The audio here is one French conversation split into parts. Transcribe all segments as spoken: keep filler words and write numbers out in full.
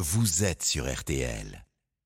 vous êtes sur R T L.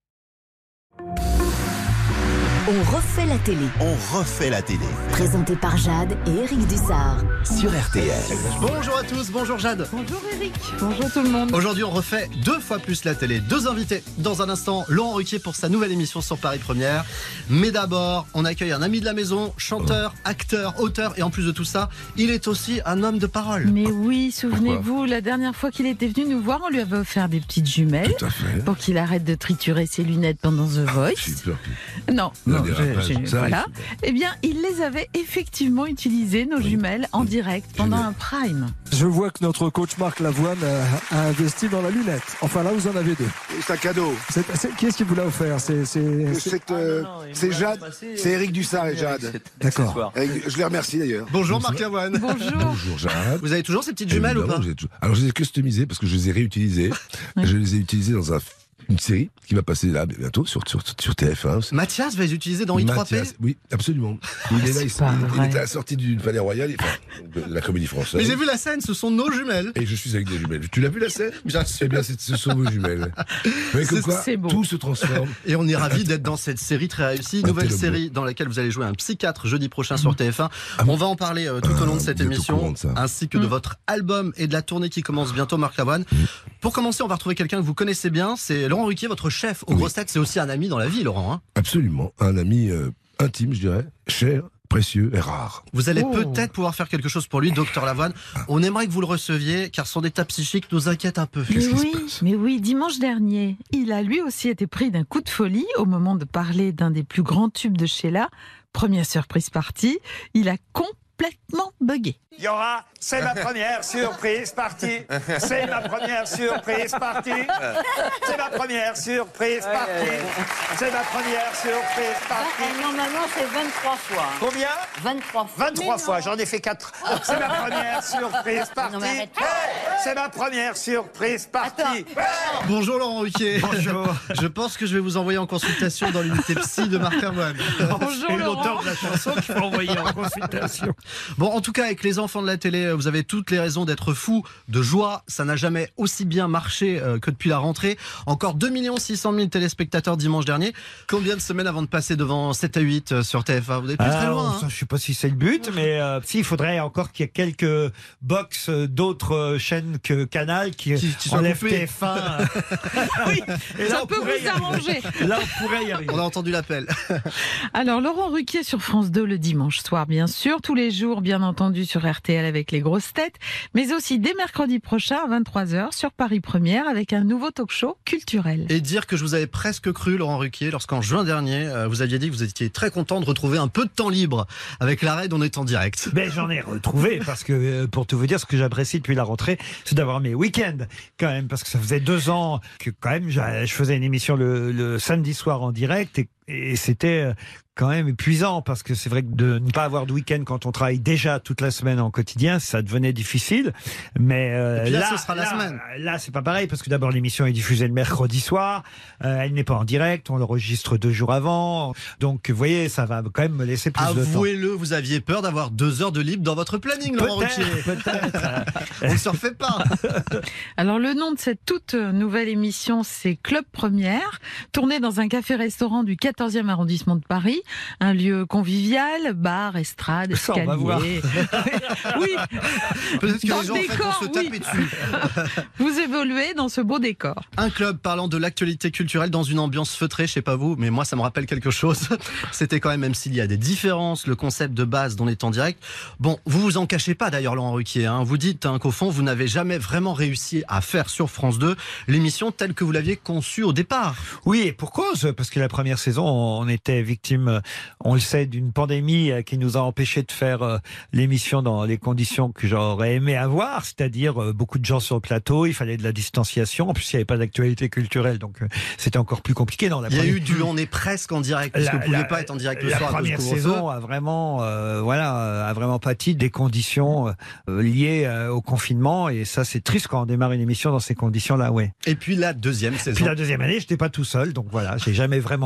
On refait la télé. On refait la télé. Présenté par Jade et Eric Dussard. Sur R T L. Bonjour à tous, bonjour Jade. Bonjour Eric, bonjour tout le monde. Aujourd'hui on refait deux fois plus la télé. Deux invités. Dans un instant, Laurent Ruquier pour sa nouvelle émission sur Paris Première. Mais d'abord, on accueille un ami de la maison, chanteur, acteur, auteur. Et en plus de tout ça, il est aussi un homme de parole. Mais oui, souvenez-vous, la dernière fois qu'il était venu nous voir, on lui avait offert des petites jumelles. Tout à fait. Pour qu'il arrête de triturer ses lunettes pendant The Voice. J'ai peur. Non, Non, non, des je- rapages, je- ça voilà. arrive. Eh bien, il les avait effectivement utilisées, nos Oui. jumelles, en direct, pendant un prime. Je vois que notre coach Marc Lavoine a, a investi dans la lunette. Enfin là, vous en avez deux. C'est un cadeau. C'est, c'est- qui est-ce qui vous l'a offert? C'est, c'est, c'est- C'est euh, c'est Jade, c'est Eric Dussard et Jade. D'accord. Eric, je les remercie d'ailleurs. Bonjour Marc Lavoine. Bonjour. Bonjour Jade. Vous avez toujours ces petites jumelles ou Évidemment, pas j'ai toujours- Alors je les ai customisées parce que je les ai réutilisées. Oui. Je les ai utilisées dans un- une série qui va passer là bientôt sur, sur, sur T F un. Mathias va les utiliser dans I trois P. Mathias, oui, absolument. Il est là, il, c'est pas il- il vrai. est à la sortie du Palais Royal, il- enfin, de la Comédie Française. Mais j'ai vu la scène, ce sont nos jumelles. Et je suis avec des jumelles. Tu l'as vu la scène? Bien sûr. Eh bien, c'est- ce sont vos jumelles. Mais comme C'est- quoi, c'est beau. tout se transforme. Et on est ravis d'être dans cette série très réussie. Un Nouvelle télébleu. série dans laquelle vous allez jouer un psychiatre jeudi prochain sur T F un. On va en parler euh, tout au long de Ah, cette vous êtes au émission, courant de ça. ainsi que de votre album et de la tournée qui commence bientôt, Marc Lavoine. Pour commencer, on va retrouver quelqu'un que vous connaissez bien. C'est Laurent Ruquier, votre chef aux Oui. grosses têtes. C'est aussi un ami dans la vie, Laurent. hein. Absolument. Un ami euh, intime, je dirais, cher, précieux et rare. Vous allez Oh. peut-être pouvoir faire quelque chose pour lui, docteur Lavoine. On aimerait que vous le receviez, car son état psychique nous inquiète un peu. Mais Qu'est-ce qui se oui, passe mais oui, dimanche dernier, il a lui aussi été pris d'un coup de folie au moment de parler d'un des plus grands tubes de Sheila. Première surprise partie, il a complètement bugué. Il y aura, c'est ma première surprise partie. C'est ma première surprise partie. C'est ma première surprise partie. C'est ma première surprise partie. Normalement, c'est vingt-trois fois. Combien vingt-trois fois. vingt-trois fois, j'en ai fait quatre. C'est ma première surprise partie. Non, mais arrête. Hey, c'est ma première surprise partie. Bonjour Laurent Ruquier. Bonjour. Je pense que je vais vous envoyer en consultation dans l'unité psy de Marc Lavoine. Bonjour Laurent. de la chanson qu'il faut envoyer en consultation. Bon, en tout cas, avec les enfants de la télé, vous avez toutes les raisons d'être fous de joie. Ça n'a jamais aussi bien marché euh, que depuis la rentrée. Encore deux millions six cent mille téléspectateurs dimanche dernier. Combien de semaines avant de passer devant sept à huit euh, sur T F un? Vous n'êtes plus très loin. hein. Je ne sais pas si c'est le but, mais euh, si, il faudrait encore qu'il y ait quelques box euh, d'autres euh, chaînes que Canal qui, Qui- qui soient enlèvent coupées. T F un. Oui, et Ça on peut pourrait vous y arriver. arranger. Là, on pourrait y arriver. On a entendu l'appel. Alors, Laurent Ruquier sur France deux le dimanche soir, bien sûr. Tous les jours, bien entendu, sur R T L avec les grosses têtes. Mais aussi dès mercredi prochain à vingt-trois heures sur Paris Première avec un nouveau talk show culturel. Et dire que je vous avais presque cru, Laurent Ruquier, lorsqu'en juin dernier, euh, vous aviez dit que vous étiez très content de retrouver un peu de temps libre avec l'arrêt d'On est en direct. Ben, j'en ai retrouvé parce que, euh, pour tout vous dire, ce que j'apprécie depuis la rentrée, c'est d'avoir mes week-ends quand même, parce que ça faisait deux ans que quand même j'a- je faisais une émission le, le samedi soir en direct et, et c'était euh, quand même épuisant parce que c'est vrai que de ne pas avoir de week-end quand on travaille déjà toute la semaine en quotidien, ça devenait difficile. Mais euh, Et puis là, ce sera la là, semaine. Là, c'est pas pareil parce que d'abord l'émission est diffusée le mercredi soir, euh, elle n'est pas en direct, on l'enregistre deux jours avant, donc vous voyez, ça va quand même me laisser plus de temps. Avouez-le, vous aviez peur d'avoir deux heures de libre dans votre planning, Laurent Ruquier. Peut-être, peut-être. On ne se refait pas. Alors, le nom de cette toute nouvelle émission, c'est Club Première, tournée dans un café-restaurant du quatorzième arrondissement de Paris, un lieu convivial, bar, estrade, Ça, on va voir. escalier. Oui, Peut-être que Dans les gens le en fait, décor, vont se taper oui. dessus. vous évoluez dans ce beau décor. Un club parlant de l'actualité culturelle dans une ambiance feutrée, je sais pas vous, mais moi ça me rappelle quelque chose. C'était quand même, même s'il y a des différences, le concept de base d'On est en direct. Bon, vous vous en cachez pas d'ailleurs, Laurent Ruquier. Hein. Vous dites hein, qu'au fond, vous n'avez jamais vraiment réussi à faire sur France deux l'émission telle que vous l'aviez conçue au départ. Oui, et pour cause, parce que la première saison, on était victime, on le sait, d'une pandémie qui nous a empêchés de faire euh, l'émission dans les conditions que j'aurais aimé avoir, c'est-à-dire euh, beaucoup de gens sur le plateau, il fallait de la distanciation, en plus il n'y avait pas d'actualité culturelle, donc euh, c'était encore plus compliqué. Dans la Il y a première... eu du on est presque en direct, parce que vous ne pouviez pas être en direct le la soir à cause du première couvre-feu. saison a vraiment, euh, voilà, a vraiment pâti des conditions euh, liées euh, au confinement, et ça c'est triste quand on démarre une émission dans ces conditions-là, ouais. Et puis la deuxième saison. Puis la deuxième année, je n'étais pas tout seul, donc voilà, j'ai jamais vraiment pu faire comme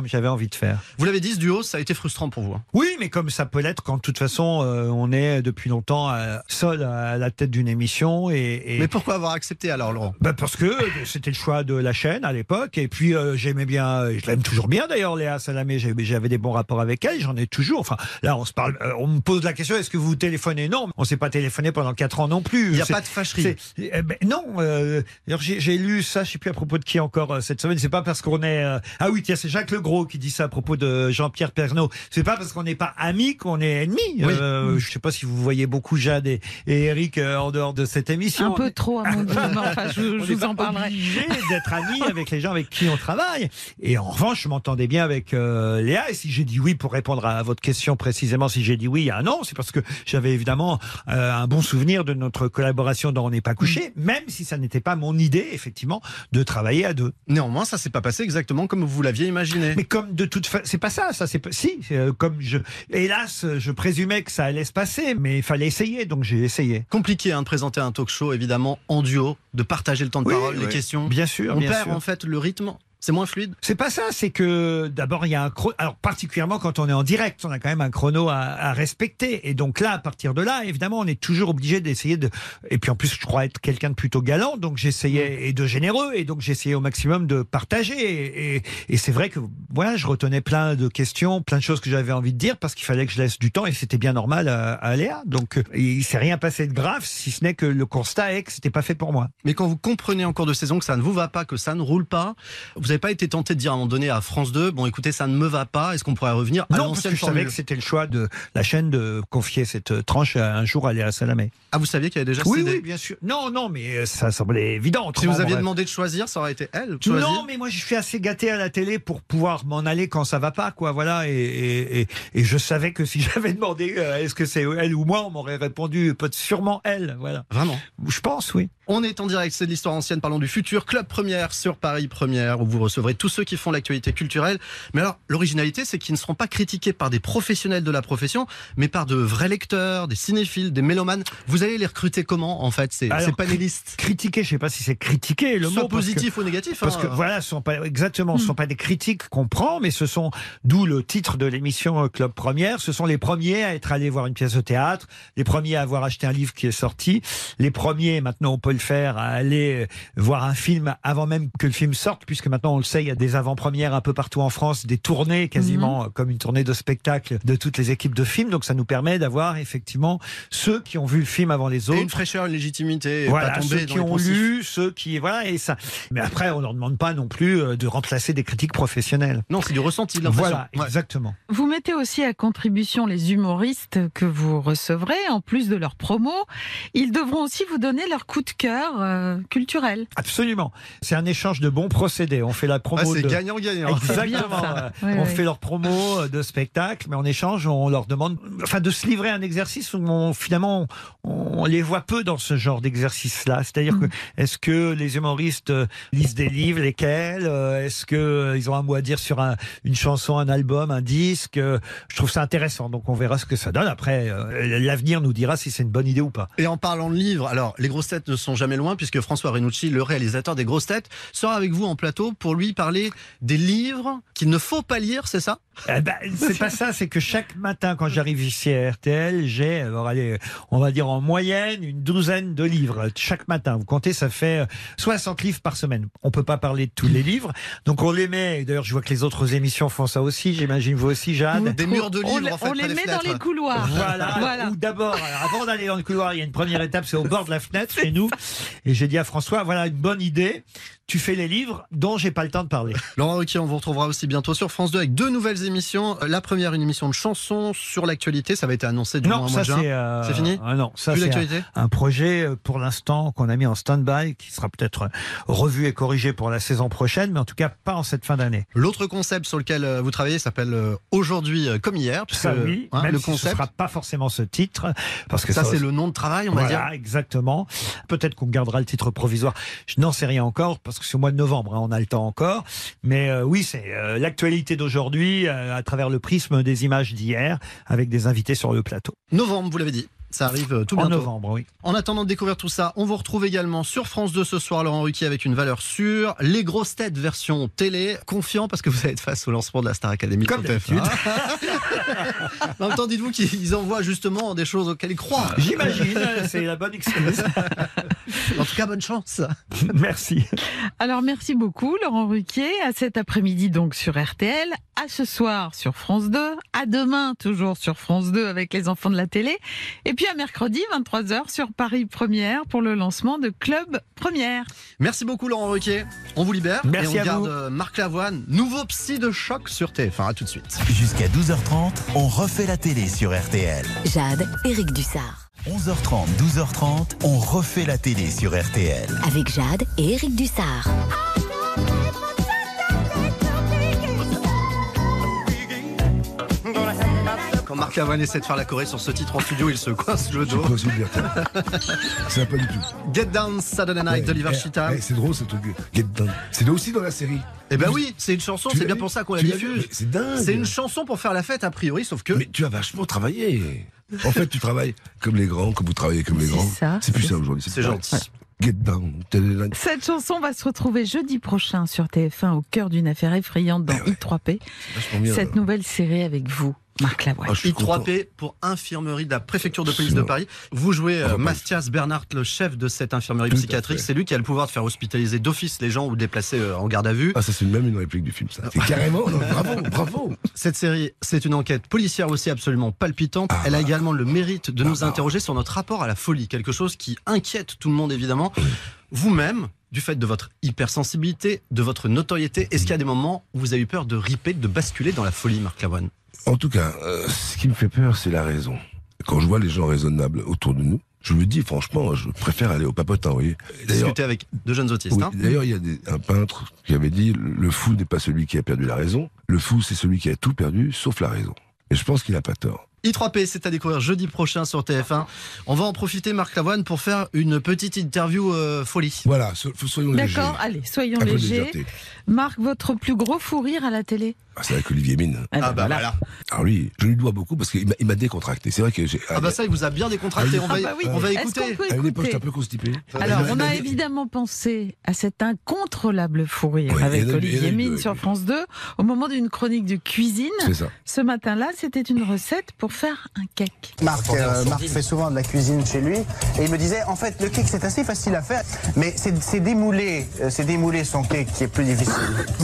comme j'avais envie de faire. Vous l'avez dit, ce duo, ça a été frustrant pour vous. Hein. Oui, mais comme ça peut l'être quand de toute façon euh, on est depuis longtemps euh, seul à la tête d'une émission. Et, et... Mais pourquoi avoir accepté alors, Laurent? bah Parce que c'était le choix de la chaîne à l'époque, et puis euh, j'aimais bien, je l'aime toujours bien d'ailleurs, Léa Salamé, j'avais des bons rapports avec elle, j'en ai toujours. Enfin, là on se parle, euh, on me pose la question, est-ce que vous téléphonez? Non, on ne s'est pas téléphoné pendant quatre ans non plus. Il n'y a pas de fâcherie. Eh ben, non, euh, j'ai lu ça, je ne sais plus à propos de qui encore euh, cette semaine, c'est pas parce qu'on est... Euh... Ah oui, tiens, c'est Jacques Legros qui dit ça à propos de Jean-Pierre Pernaut. C'est pas parce qu'on n'est pas amis qu'on est ennemis. Oui. Euh, je ne sais pas si vous voyez beaucoup Jade et, et Eric euh, en dehors de cette émission. Un peu trop, à mon goût. Enfin, je, je vous en parlerai. Obligé d'être amis avec les gens avec qui on travaille. Et en revanche, je m'entendais bien avec euh, Léa. Et si j'ai dit oui, pour répondre à votre question précisément, si j'ai dit oui il y a un an, c'est parce que j'avais évidemment euh, un bon souvenir de notre collaboration dans On n'est pas couché, mmh. même si ça n'était pas mon idée, effectivement, de travailler à deux. Néanmoins, ça s'est pas passé exactement comme vous l'aviez imaginé. Mais comme de toute façon, c'est pas ça, ça c'est pas... si, euh, comme je, hélas, je présumais que ça allait se passer, mais il fallait essayer, donc j'ai essayé. Compliqué hein, de présenter un talk show, évidemment, en duo, de partager le temps de oui, parole, oui. les questions. Bien sûr, on bien perd sûr. en fait le rythme. C'est moins fluide? C'est pas ça, c'est que d'abord il y a un chrono, alors particulièrement quand on est en direct, on a quand même un chrono à, à respecter, et donc là, à partir de là, évidemment, on est toujours obligé d'essayer de, et puis en plus je crois être quelqu'un de plutôt galant, donc j'essayais, mmh. et de généreux, et donc j'essayais au maximum de partager, et, et, et c'est vrai que voilà, je retenais plein de questions, plein de choses que j'avais envie de dire, parce qu'il fallait que je laisse du temps, et c'était bien normal à, à Léa, donc il s'est rien passé de grave, si ce n'est que le constat est que c'était pas fait pour moi. Mais quand vous comprenez en cours de saison que ça ne vous va pas, que ça ne roule pas, vous n'avez pas été tenté de dire à un moment donné à France deux, bon écoutez, ça ne me va pas, est-ce qu'on pourrait revenir à non, l'ancienne parce que je formule? savais que c'était le choix de la chaîne de confier cette tranche un jour à Léa Salamé. Ah, vous saviez qu'elle avait déjà oui, cédé? Oui, bien sûr. Non, non, mais ça semblait évident. Si vous aviez demandé de choisir, ça aurait été elle de choisir? Non, mais moi je suis assez gâté à la télé pour pouvoir m'en aller quand ça va pas, quoi. Voilà, et, et, et, et je savais que si j'avais demandé euh, est-ce que c'est elle ou moi, on m'aurait répondu peut-être sûrement elle. Voilà. Vraiment? Je pense, oui. On est en direct, c'est de l'histoire ancienne, parlons du futur. Club Première sur Paris Première, où vous recevrez tous ceux qui font l'actualité culturelle. Mais alors, l'originalité, c'est qu'ils ne seront pas critiqués par des professionnels de la profession, mais par de vrais lecteurs, des cinéphiles, des mélomanes. Vous allez les recruter comment, en fait, ces, alors, ces panélistes? Critiquer, je ne sais pas si c'est critiquer le Soit mot. positif que, ou négatif. Parce hein. que voilà, ce sont pas, exactement, ce ne sont pas des critiques qu'on prend, mais ce sont, d'où le titre de l'émission Club Première, ce sont les premiers à être allés voir une pièce de théâtre, les premiers à avoir acheté un livre qui est sorti, les premiers, maintenant on peut le faire, à aller voir un film avant même que le film sorte, puisque maintenant on le sait, il y a des avant-premières un peu partout en France, des tournées quasiment mmh. comme une tournée de spectacle de toutes les équipes de films, donc ça nous permet d'avoir effectivement ceux qui ont vu le film avant les autres. Et une fraîcheur, une légitimité, voilà, pas tomber ceux dans qui les ont poncifs. lu, ceux qui... Voilà, et ça. Mais après, on leur demande pas non plus de remplacer des critiques professionnelles. Non, c'est du ressenti, de l'impression. Voilà, ouais. Exactement. Vous mettez aussi à contribution les humoristes que vous recevrez, en plus de leurs promos. Ils devront aussi vous donner leur coup de cœur euh, culturel. Absolument. C'est un échange de bons procédés. On fait la promo. Ah, c'est de... gagnant-gagnant. Exactement. Oui, on oui. fait leur promo de spectacle, mais en échange, on leur demande, enfin, de se livrer à un exercice où on, finalement, on, on les voit peu dans ce genre d'exercice-là. C'est-à-dire mmh. que, est-ce que les humoristes lisent des livres, lesquels? Est-ce qu'ils ont un mot à dire sur un, une chanson, un album, un disque? Je trouve ça intéressant. Donc, on verra ce que ça donne. Après, euh, l'avenir nous dira si c'est une bonne idée ou pas. Et en parlant de livres, alors, les grosses têtes ne sont jamais loin, puisque François Renucci, le réalisateur des grosses têtes, sera avec vous en plateau pour lui parler des livres qu'il ne faut pas lire, c'est ça? Eh ben, c'est pas ça, c'est que chaque matin quand j'arrive ici à R T L, j'ai, alors allez, on va dire en moyenne, une douzaine de livres chaque matin. Vous comptez, ça fait soixante livres par semaine. On peut pas parler de tous les livres, donc on les met, d'ailleurs je vois que les autres émissions font ça aussi, j'imagine vous aussi, Jade. Des murs de livres, on, en fait, on les près des met fenêtres. dans les couloirs. Voilà, Voilà. Ou d'abord, avant d'aller dans le couloir, il y a une première étape, c'est au bord de la fenêtre chez nous. Et j'ai dit à François, voilà une bonne idée, tu fais les livres dont j'ai pas le temps de parler. Laurent Ruquier, on vous retrouvera aussi bientôt sur France deux avec deux nouvelles émissions. La première, une émission de chansons sur l'actualité, ça va être annoncé du Non, mois ça de juin. c'est euh, C'est fini ah non, ça Plus c'est d'actualité un, un projet euh, pour l'instant qu'on a mis en stand-by, qui sera peut-être revu et corrigé pour la saison prochaine, mais en tout cas pas en cette fin d'année. L'autre concept sur lequel euh, vous travaillez s'appelle euh, Aujourd'hui euh, comme hier. Puisque, Ça oui, hein, même le si concept, ce sera pas forcément ce titre, parce que ça, ça c'est le nom de travail, on va voilà, dire. exactement. Peut-être qu'on gardera le titre provisoire. Je n'en sais rien encore parce que c'est au mois de novembre, hein, on a le temps encore. Mais euh, oui, c'est euh, l'actualité d'aujourd'hui euh, à travers le prisme des images d'hier, avec des invités sur le plateau. Novembre, vous l'avez dit. Ça arrive euh, tout En bientôt. novembre, oui. En attendant de découvrir tout ça, on vous retrouve également sur France deux ce soir, Laurent Ruquier, avec une valeur sûre. Les grosses têtes version télé. Confiant parce que vous allez être face au lancement de la Star Academy. Comme sur T F un. En même temps, dites-vous qu'ils envoient justement des choses auxquelles ils croient. J'imagine, c'est la bonne excuse. En tout cas, bonne chance. Merci. Alors merci beaucoup Laurent Ruquier, à cet après-midi donc sur R T L, à ce soir sur France deux, à demain toujours sur France deux avec les enfants de la télé, et puis à mercredi vingt-trois heures sur Paris Première pour le lancement de Club Première. Merci beaucoup Laurent Ruquier. On vous libère Merci et on à garde vous. euh, Marc Lavoine, nouveau psy de choc sur T F un. À tout de suite. Jusqu'à douze heures trente, on refait la télé sur R T L. Jade, Éric Dussard. onze heures trente, douze heures trente, on refait la télé sur R T L. Avec Jade et Éric Dussard. Quand Marc Lavoine essaie de faire la choré sur ce titre en studio, il se coince le dos. Pas sous liberté. C'est pas du tout. Get Down Saturday Night Ouais, d'Oliver eh, Chita. eh, c'est drôle ce truc. Get Down. C'est aussi dans la série. Eh ben oui, c'est une chanson, Tu c'est l'as bien vu pour ça qu'on l'a Tu l'as vu diffuse. Mais C'est dingue. C'est une chanson pour faire la fête a priori, sauf que Mais tu as vachement travaillé. En fait, tu travailles comme les grands, comme vous travaillez comme les C'est grands. ça. C'est plus ça aujourd'hui. c'est gentil. Get Down. Cette chanson va se retrouver jeudi prochain sur T F un au cœur d'une affaire effrayante dans Eh ouais. I trois P. Vachement bien. Cette nouvelle série avec vous, Marc Lavoine. Ah, je suis I trois content. P pour infirmerie de la préfecture de police de Sinon. Paris. Vous jouez euh, Enfin, Mathias Bernhardt, le chef de cette infirmerie Tout à psychiatrique. fait. C'est lui qui a le pouvoir de faire hospitaliser d'office les gens ou de les placer euh, en garde à vue. Ah, ça, c'est même une réplique du film, ça. C'est carrément. Non, bravo, bravo. Cette série, c'est une enquête policière aussi absolument palpitante. Ah, Elle a voilà. également le mérite de Ah, nous bah. interroger sur notre rapport à la folie, quelque chose qui inquiète tout le monde évidemment. Vous-même, du fait de votre hypersensibilité, de votre notoriété, est-ce qu'il y a des moments où vous avez eu peur de riper, de basculer dans la folie, Marc Lavoine? En tout cas, euh, ce qui me fait peur, c'est la raison. Quand je vois les gens raisonnables autour de nous, je me dis, franchement, je préfère aller au papotin, vous voyez. D'ailleurs, Discuter avec deux jeunes autistes. oui, hein. d'ailleurs, il y a des- un peintre qui avait dit, le fou n'est pas celui qui a perdu la raison, le fou, c'est celui qui a tout perdu, sauf la raison. Et je pense qu'il n'a pas tort. I trois P, c'est à découvrir jeudi prochain sur T F un. On va en profiter, Marc Lavoine, pour faire une petite interview euh, folie. Voilà, so- soyons légers. D'accord, allez, soyons Un peu de légers. légèreté. Marc, votre plus gros fou rire à la télé? Ah, c'est avec Olivier Mine. Eh ben Ah bah voilà. Alors lui, je lui dois beaucoup parce qu'il m'a, il m'a décontracté. C'est vrai que j'ai. Ah bah ça, il vous a bien décontracté. On va, Ah bah oui. on va Est-ce écouter. qu'on peut à une époque, écouter j'étais un peu constipé. Alors, on a évidemment pensé à cet incontrôlable fou rire Oui, avec et- et- Olivier et- Mine et- sur France deux au moment d'une chronique de cuisine. C'est ça. Ce matin-là, c'était une recette pour faire un cake. Marc, euh, Marc fait souvent de la cuisine chez lui et il me disait en fait le cake c'est assez facile à faire mais c'est c'est démouler, euh, c'est démouler son cake qui est plus difficile.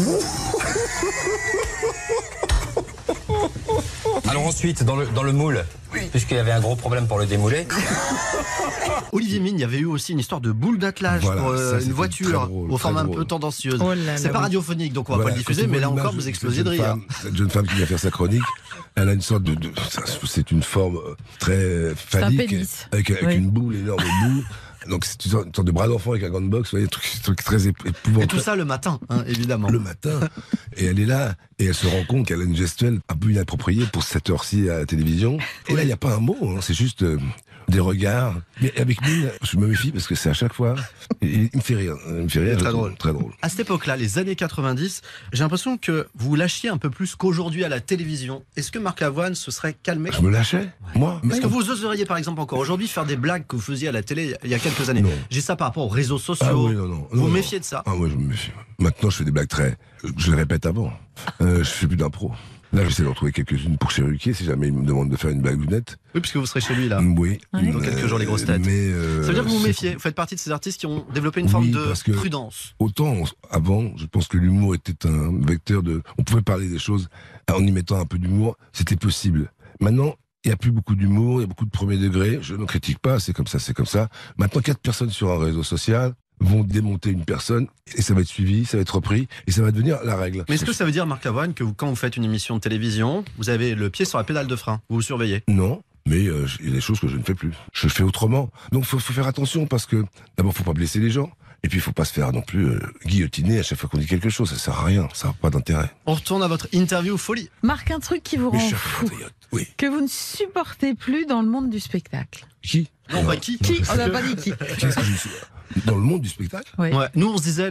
Alors ensuite, dans le, dans le moule, puisqu'il y avait un gros problème pour le démouler. Olivier Mine, il y avait eu aussi une histoire de boule d'attelage Voilà, pour euh, ça, une c'était voiture très drôle, aux formes très un peu drôle. tendancieuses. Oh là C'est là, pas oui. radiophonique, donc on va Voilà, pas le quand diffuser, on mais voit là l'image encore, de vous cette explosiez de jeune rire. femme, Cette jeune femme qui vient faire sa chronique, elle a une sorte de, de- ça, c'est une forme euh, très phallique, pénis. avec, avec Oui. une boule, énorme boule. Donc c'est une sorte une sorte de bras d'enfant avec un gant de boxe, vous voyez, un truc, un truc très ép- épouvantable. Et tout ça le matin, hein, évidemment. Le matin, et elle est là, et elle se rend compte qu'elle a une gestuelle un peu inappropriée pour cette heure-ci à la télévision. Et là, il n'y a pas un mot, hein, c'est juste euh, des regards. Mais avec Mine, je me méfie parce que c'est à chaque fois, il, il me fait rire. Il me fait rire. Très je trouve drôle. Très drôle. À cette époque-là, les années quatre-vingt-dix, j'ai l'impression que vous lâchiez un peu plus qu'aujourd'hui à la télévision. Est-ce que Marc Lavoine se serait calmé? Je me lâchais, moi. Est-ce que vous oseriez par exemple encore aujourd'hui faire des blagues que vous faisiez à la télé il y a quelques années? Non. J'ai ça par rapport aux réseaux sociaux. Ah oui, non, non. Vous non, vous non. méfiez de ça? Ah oui, je me méfie. Maintenant, je fais des blagues très... Je le répète avant. Euh, je fais plus d'impro. Là, j'essaie de retrouver quelques-unes pour Chéruquier, si jamais il me demande de faire une blague lunette. Oui, puisque vous serez chez lui là. Oui. Oui. Dans quelques jours, les grosses têtes. Mais, euh, Ça veut dire que vous vous c'est- méfiez. Vous faites partie de ces artistes qui ont développé une forme Oui, de parce que- prudence. Autant, on- avant, je pense que l'humour était un vecteur de... On pouvait parler des choses en y mettant un peu d'humour, c'était possible. Maintenant, il n'y a plus beaucoup d'humour, il y a beaucoup de premier degré. Je ne critique pas, c'est comme ça, c'est comme ça. Maintenant, quatre personnes sur un réseau social vont démonter une personne et ça va être suivi, ça va être repris et ça va devenir la règle. Mais est-ce que ça veut dire, Marc Lavoine, que vous- quand vous faites une émission de télévision, vous avez le pied sur la pédale de frein? Vous vous surveillez? Non, mais euh, il y a des choses que je ne fais plus. Je fais autrement. Donc il faut, faut faire attention parce que d'abord, faut pas blesser les gens. Et puis, il faut pas se faire non plus euh, guillotiner à chaque fois qu'on dit quelque chose. Ça sert à rien, ça n'a pas d'intérêt. On retourne à votre interview folie. Marc, un truc qui vous Mais rend je suis un fou, patriote. Oui. que vous ne supportez plus dans le monde du spectacle. Qui Non, Alors, pas qui? Qui? On n'a pas dit qui. Qu'est-ce que je suis Dans le monde du spectacle Oui. Ouais. Nous, on se disait le,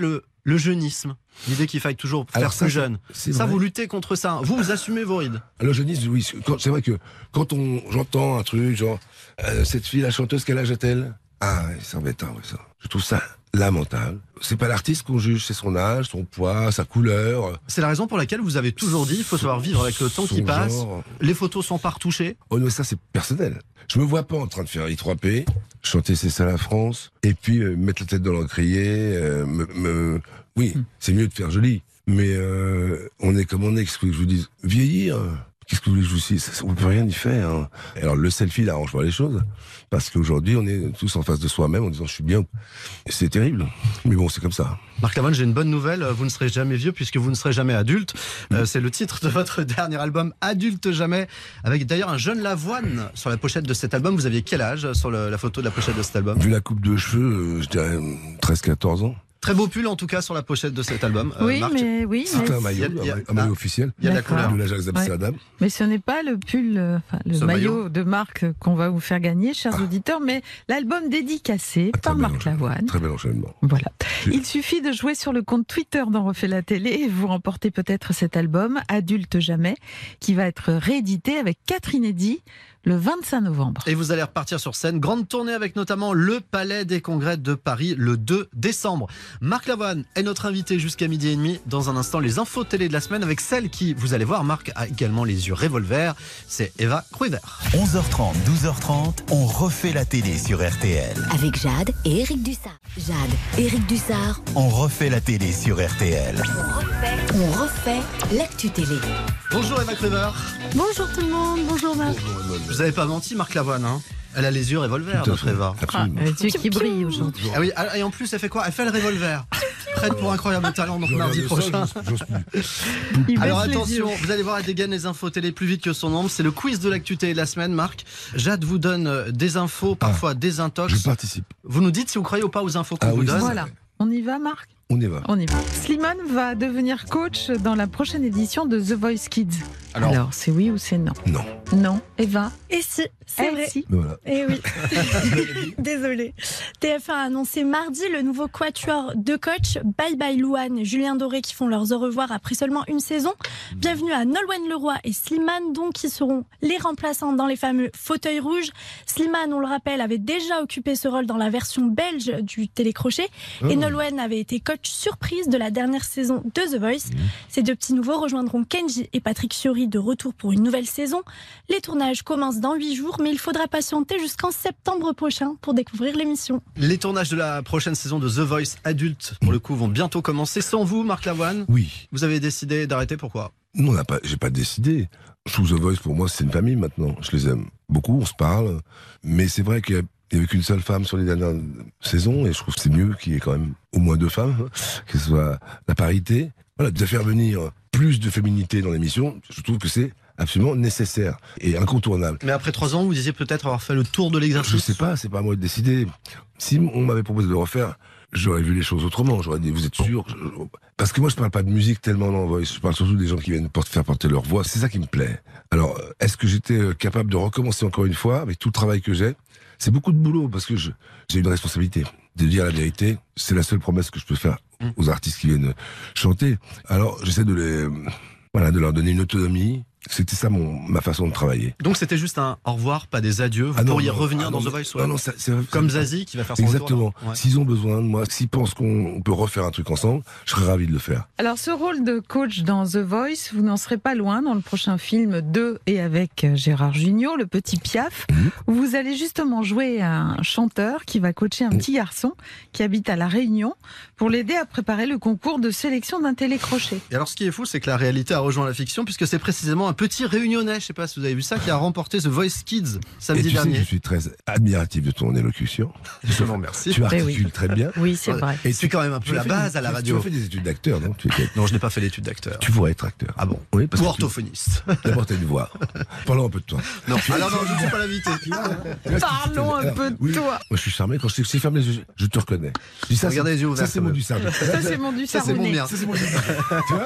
Le jeunisme, l'idée qu'il faille toujours faire Alors ça, plus c'est- jeune. c'est Ça, vrai. vous luttez contre ça. Vous, vous assumez vos rides. Le jeunisme, oui. Quand- C'est vrai que quand on, j'entends un truc, genre, euh, cette fille, la chanteuse, quel âge a-t-elle? Ah, ouais, c'est embêtant, ouais, ça. Je trouve ça lamentable. C'est pas l'artiste qu'on juge, c'est son âge, son poids, sa couleur. C'est la raison pour laquelle vous avez toujours dit il faut savoir vivre avec le temps qui Son passe. genre. Les photos sont pas retouchées. Oh non, ça c'est personnel. Je me vois pas en train de faire I trois P, chanter C'est ça la France, et puis euh, mettre la tête dans l'encrier. Euh, me, me... Oui, c'est mieux de faire joli. Mais euh, on est comme on est, qu'est-ce que je vous dis? Vieillir, qu'est-ce que vous voulez que je vous dise? On peut rien y faire. Hein. Alors le selfie, il arrange pas les choses. Parce qu'aujourd'hui, on est tous en face de soi-même en disant je suis bien. C'est terrible. Mais bon, c'est comme ça. Marc Lavoine, j'ai une bonne nouvelle. Vous ne serez jamais vieux puisque vous ne serez jamais adulte. Euh, c'est le titre de votre dernier album, Adulte Jamais. Avec d'ailleurs un jeune Lavoine sur la pochette de cet album. Vous aviez quel âge sur le- la photo de la pochette de cet album? Vu la coupe de cheveux, euh, je dirais treize quatorze ans. Très beau pull en tout cas sur la pochette de cet album. Euh, Oui, Marc, mais oui, C'est mais, un maillot, il y a- un maillot ah. officiel. il y a de la D'accord. couleur. De l'Ajax d'Amsterdam. mais ce n'est pas le pull, euh, enfin, le Ce maillot, maillot. de marque qu'on va vous faire gagner, chers auditeurs, mais l'album dédicacé Ah, très par bel Marc enchaînement. Lavoine. Très bel enchaînement. Voilà. J'ai- Il suffit de jouer sur le compte Twitter d'En refait la télé et vous remportez peut-être cet album, Adulte Jamais, qui va être réédité avec quatre inédits le vingt-cinq novembre. Et vous allez repartir sur scène. Grande tournée avec notamment le Palais des Congrès de Paris le deux décembre. Marc Lavoine est notre invité jusqu'à midi et demi. Dans un instant, les infos télé de la semaine avec celle qui, vous allez voir, Marc a également les yeux revolver. C'est Eva Cruiver. onze heures trente, douze heures trente, on refait la télé sur R T L. Avec Jade et Éric Dussard. Jade, Éric Dussard. On refait la télé sur R T L. On refait l'actu télé. Bonjour Eva Cruiver. Bonjour tout le monde, bonjour Marc. Vous avez pas menti, Marc Lavoine, hein? Elle a les yeux revolver, Tout à notre fait. Eva. Absolument. Les yeux qui brillent aujourd'hui. Ah oui, et en plus, elle fait quoi? Elle fait le revolver. Prête pour Incroyable Talent, donc Je mardi regarde ça, prochain. j'ose- j'ose plus. Il Alors baisse les attention, yeux. vous allez voir, elle dégaine les infos télé plus vite que son ombre. C'est le quiz de l'actu télé de la semaine, Marc. Jade vous donne euh, des infos, parfois des intox. Je participe. Vous nous dites si vous croyez ou pas aux infos qu'on Ah vous oui, donne. c'est Voilà. On y va, Marc? On y va. On y va. Slimane va devenir coach dans la prochaine édition de The Voice Kids. Alors, Alors, c'est oui ou c'est non? Non. Non. Eva? Et si, c'est Eh vrai. si. Mais voilà. Eh oui. Désolée. T F un a annoncé mardi le nouveau quatuor de coach Bye Bye Louane, Julien Doré qui font leurs au revoir après seulement une saison. Bienvenue à Nolwenn Leroy et Slimane, donc qui seront les remplaçants dans les fameux fauteuils rouges. Slimane, on le rappelle, avait déjà occupé ce rôle dans la version belge du télécrochet. Oh. Et Nolwenn avait été coach surprise de la dernière saison de The Voice. Ces deux petits nouveaux rejoindront Kenji et Patrick Fiori de retour pour une nouvelle saison. Les tournages commencent dans huit jours, mais il faudra patienter jusqu'en septembre prochain pour découvrir l'émission. les tournages de la prochaine saison de The Voice adulte, pour le coup, vont bientôt commencer. Sans vous, Marc Lavoine, Oui. vous avez décidé d'arrêter. Pourquoi? Non, on n'a pas, j'ai pas décidé. Je trouve The Voice, pour moi, c'est une famille maintenant. Je les aime beaucoup, on se parle. Mais c'est vrai qu'il n'y avait qu'une seule femme sur les dernières saisons, et je trouve que c'est mieux qu'il y ait quand même au moins deux femmes, que ce soit la parité. Voilà, de faire venir plus de féminité dans l'émission, je trouve que c'est absolument nécessaire et incontournable. Mais après trois ans, vous disiez peut-être avoir fait le tour de l'exercice. Je sais pas, c'est pas à moi de décider. Si on m'avait proposé de le refaire, j'aurais vu les choses autrement. J'aurais dit, vous êtes sûr? Parce que moi, je parle pas de musique tellement dans Voice. Je parle surtout des gens qui viennent porter- faire porter leur voix. C'est ça qui me plaît. Alors, est-ce que j'étais capable de recommencer encore une fois avec tout le travail que j'ai? C'est beaucoup de boulot parce que je- j'ai une responsabilité de dire la vérité. C'est la seule promesse que je peux faire aux artistes qui viennent chanter. Alors, j'essaie de les, voilà, de leur donner une autonomie. C'était ça mon, ma façon de travailler. Donc c'était juste un au revoir, pas des adieux. Vous Ah non, pourriez non, revenir ah dans non, The Voice, non, ouais. non, ça- c'est- Comme c'est- Zazie qui va faire son Exactement. retour. là. Ouais. S'ils ont besoin de moi, s'ils pensent qu'on peut refaire un truc ensemble, je serais ravi de le faire. Alors, ce rôle de coach dans The Voice, vous n'en serez pas loin dans le prochain film de et avec euh, Gérard Jugnot, Le Petit Piaf, où vous allez justement jouer un chanteur qui va coacher un petit garçon qui habite à La Réunion pour l'aider à préparer le concours de sélection d'un télécrochet. Et alors ce qui est fou, c'est que la réalité a rejoint la fiction, puisque c'est précisément un petit réunionnais, je sais pas si vous avez vu ça, qui a remporté The Voice Kids Et samedi tu sais que dernier. je suis très admiratif de ton élocution. Je vous remercie. Tu articules très bien. Oui, c'est Ouais. vrai. Et c'est quand même un peu Tu la as fait base des- à la tu- radio. Tu as fait des études d'acteur, non tu, étais- Non, je n'ai pas fait l'étude d'acteur. tu pourrais être acteur. Ah bon? Oui, parce Ou que tu- orthophoniste. D'abord, t'as une voix. Parlons un peu de toi. Non, alors non, je ne suis pas l'invité. Parlons un peu de oui, toi. Moi, je suis charmé. Quand je sais ferme les yeux, je te reconnais. Je dis ça, Regardez c'est- les yeux ouverts, Ça, c'est quand mon même. du sable. Ça, c'est mon du Ça, c'est mon Sarmonnet. bien. Ça, c'est mon du sable. Tu vois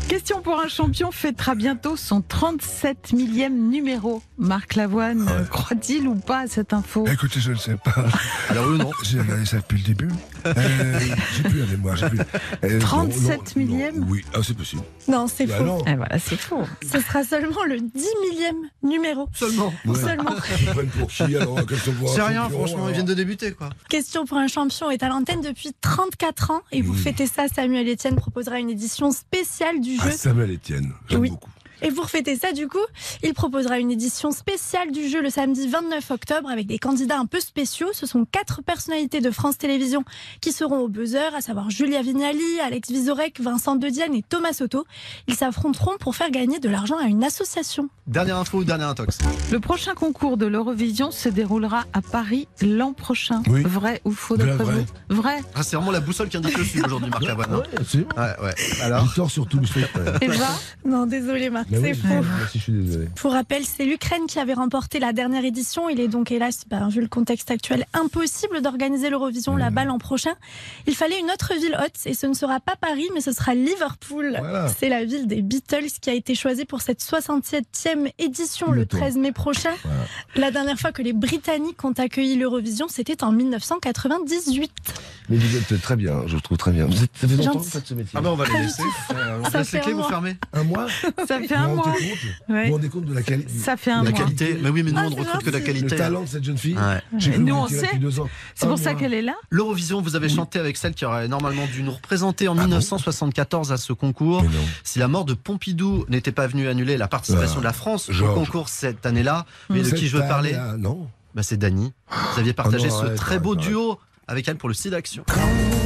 Question pour un champion fêtera bientôt son trente-sept millième numéro. Marc Lavoine, euh, croit-il ou pas à cette info? Écoutez, je ne sais pas. Alors oui ou non? J'ai regardé ça depuis le début. Euh, j'ai plus la mémoire. J'ai plus... Euh, trente-sept non, non, millième non, Oui, ah, c'est possible. Non, c'est Bah faux. non. Eh voilà, c'est faux. Ce sera seulement le dix millième numéro. Seulement. Ouais. Seulement. Ils prennent pour qui alors qu'elles sont pour un C'est rien, champion, franchement, alors. ils viennent de débuter, quoi. Question pour un champion est à l'antenne depuis trente-quatre ans et vous Mmh. fêtez ça, Samuel Etienne proposera une édition spéciale du Ah, jeu. Samuel Etienne, j'aime Oui. beaucoup. Et pour fêter ça, du coup, il proposera une édition spéciale du jeu le samedi vingt-neuf octobre avec des candidats un peu spéciaux. Ce sont quatre personnalités de France Télévisions qui seront au buzzer, à savoir Julia Vignali, Alex Vizorek, Vincent Dedienne et Thomas Soto. Ils s'affronteront pour faire gagner de l'argent à une association. Dernière info ou dernière intox? Le prochain concours de l'Eurovision se déroulera à Paris l'an prochain. Oui. Vrai ou faux Vrai, d'après vrai. vous? Vrai. Ah, c'est vraiment la boussole qui indique le sud aujourd'hui, Marc Lavoine. hein. Ouais, c'est bon. Ouais, ouais. Alors Victor surtout le fait. Et va. Non, désolé Marc, Mais c'est oui, faux. moi aussi, je suis désolé. Pour rappel, c'est l'Ukraine qui avait remporté la dernière édition. Il est donc, hélas, ben, vu le contexte actuel, impossible d'organiser l'Eurovision Mmh. là-bas l'an prochain. Il fallait une autre ville haute et ce ne sera pas Paris, mais ce sera Liverpool. Voilà. C'est la ville des Beatles qui a été choisie pour cette soixante-septième édition Le le tour. treize mai prochain. Voilà. La dernière fois que les Britanniques ont accueilli l'Eurovision, c'était en mille neuf cent quatre-vingt-dix-huit. Mais vous êtes très bien, je vous trouve très bien. Vous êtes, ça fait longtemps que Gentil. vous faites ce métier. Ah ben on va les Pas du laisser. tout. Euh, on Ça laisse les fait clés, un vous mois. fermez. Un mois Ça fait Vous un vous mois. rendez compte Ouais. Vous vous rendez compte de la qualité Ça fait un La mois. qualité. Mais oui, mais nous Ah, on ne c'est recrute que la gentil. qualité. Le talent de cette jeune fille. Ouais. J'ai cru Nous, que vous on étiez là sait. depuis deux ans. C'est Un pour ça mois. qu'elle est là. L'Eurovision, vous avez chanté avec celle qui aurait normalement dû nous représenter en Ah bon mille neuf cent soixante-quatorze à ce concours. Mais non. Si la mort de Pompidou n'était pas venue annuler la participation Ah, de la France au Georges. concours cette année-là, mais de Cette qui je veux parler année-là, Non. bah, c'est Dany. Vous aviez partagé Ah non, ce arrête, très beau arrête, duo avec elle pour le site d'action. Quand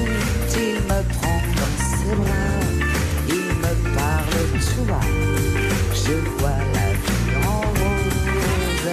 il me prend dans ses bras, il me parle tout bas. Je vois la vie en rose.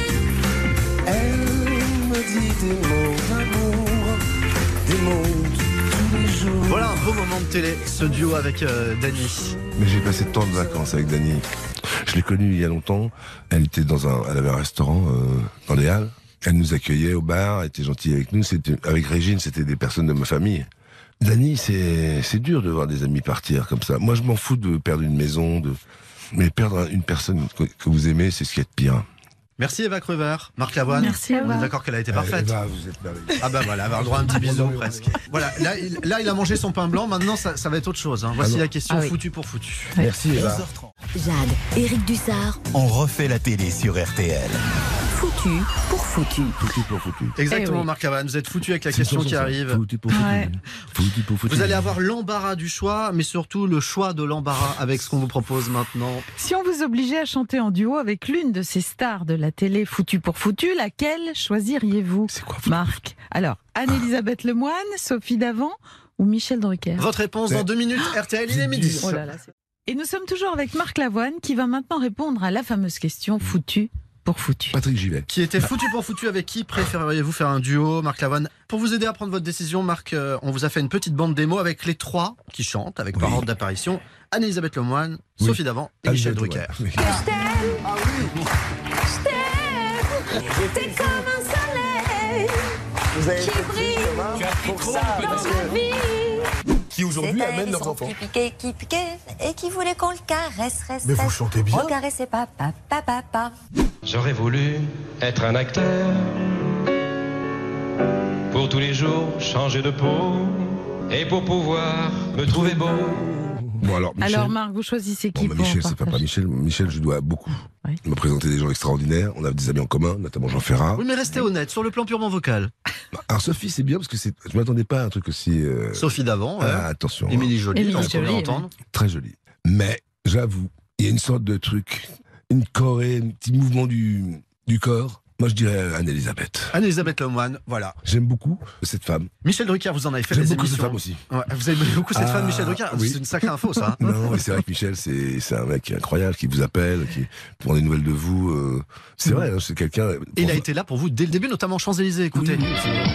Elle me dit des mots d'amour, des mots de tous les jours. Voilà un beau moment de télé, ce duo avec euh, Dany. Mais j'ai passé tant de vacances avec Dany. Je l'ai connue il y a longtemps. Elle était dans un, elle avait un restaurant euh, dans les Halles. Elle nous accueillait au bar, elle était gentille avec nous. C'était, avec Régine, c'était des personnes de ma famille. Dany, c'est, c'est dur de voir des amis partir comme ça. Moi, je m'en fous de perdre une maison, de, mais perdre une personne que, que vous aimez, c'est ce qui est de pire. Merci Eva Crever, Marc Lavoine. Merci, Eva. On est d'accord qu'elle a été Euh, parfaite. Eva, vous êtes merveilleuse. Ah bah voilà, avoir le droit à un petit bisou presque. Voilà, là il, là il a mangé son pain blanc, maintenant ça, ça va être autre chose. hein. Voici Ah non. la question Ah oui. foutue pour foutu. Merci Eva. onze heures trente. Jade, Éric Dussard, On refait la télé sur R T L. foutu pour foutu. Foutu pour foutu. Exactement Eh oui. Marc Lavoine, vous êtes foutu avec la C'est une question chanson, qui ça. arrive. Foutu pour foutu. Ouais. Foutu pour foutu. Vous allez avoir l'embarras du choix, mais surtout le choix de l'embarras avec ce qu'on vous propose maintenant. Si on vous obligeait à chanter en duo avec l'une de ces stars de la télé foutu pour foutu, laquelle choisiriez-vous, C'est quoi, foutu? Marc? Alors, Anne-Elisabeth Lemoine, Sophie Davant ou Michel Drucker? Votre réponse dans deux minutes, R T L, il est midi. Oh là là, c'est- Et nous sommes toujours avec Marc Lavoine qui va maintenant répondre à la fameuse question foutu pour foutu. Patrick Givet. Qui était foutu pour foutu, avec qui préféreriez-vous faire un duo, Marc Lavoine? Pour vous aider à prendre votre décision, Marc, euh, on vous a fait une petite bande démo avec les trois qui chantent, avec par Oui. ordre d'apparition, Anne-Elisabeth Lemoine, Oui. Sophie Davant et Ah, Michel Givet, Drucker. ouais. T'es comme un soleil qui brille dans ma vie. Qui aujourd'hui amène leurs enfants. Qui piquait, qui piquait et qui voulait qu'on le caresse. Reste, Mais vous reste. chantez bien. On caressait papa, papa, papa. J'aurais voulu être un acteur pour tous les jours changer de peau et pour pouvoir me trouver beau. Bon alors Michel. Alors Marc, vous choisissez qui Bon, bah, pour Michel, en c'est pas, pas partager? Michel. Michel, je dois beaucoup. Oui. Il m'a présenté des gens extraordinaires. On a des amis en commun, notamment Jean Ferrat. Oui, mais restez honnête, sur le plan purement vocal. Alors Sophie, c'est bien parce que c'est. Je m'attendais pas à un truc aussi. euh, Sophie Davant, ah, ouais. attention. Émilie Joly, Émilie on peut Joly, l'entendre. Très joli. Mais j'avoue, il y a une sorte de truc, une choré, un petit mouvement du du corps. Moi, je dirais Anne-Elisabeth. Anne-Elisabeth Lemoine, voilà. J'aime beaucoup cette femme. Michel Drucker, vous en avez fait J'aime des beaucoup cette émissions. femme aussi. Ouais, vous aimez beaucoup cette Ah, femme, Michel Drucker. oui. C'est une sacrée info, ça. hein. Non, mais c'est vrai que Michel, c'est c'est un mec incroyable qui vous appelle, qui prend des nouvelles de vous. euh, c'est vrai, hein, c'est quelqu'un. Et il a été là pour vous dès le début, notamment Champs-Élysées. Écoutez. Oui, c'est vrai.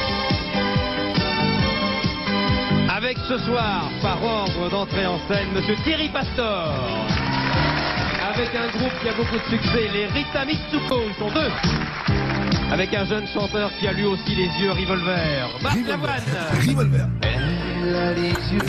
Avec ce soir, par ordre d'entrée en scène, Monsieur Thierry Pastor. Avec un groupe qui a beaucoup de succès, les Rita Mitsuko, ils sont deux. Avec un jeune chanteur qui a lui aussi les yeux revolver, Marc Lavoine. Revolver. Elle a les yeux The Revolver.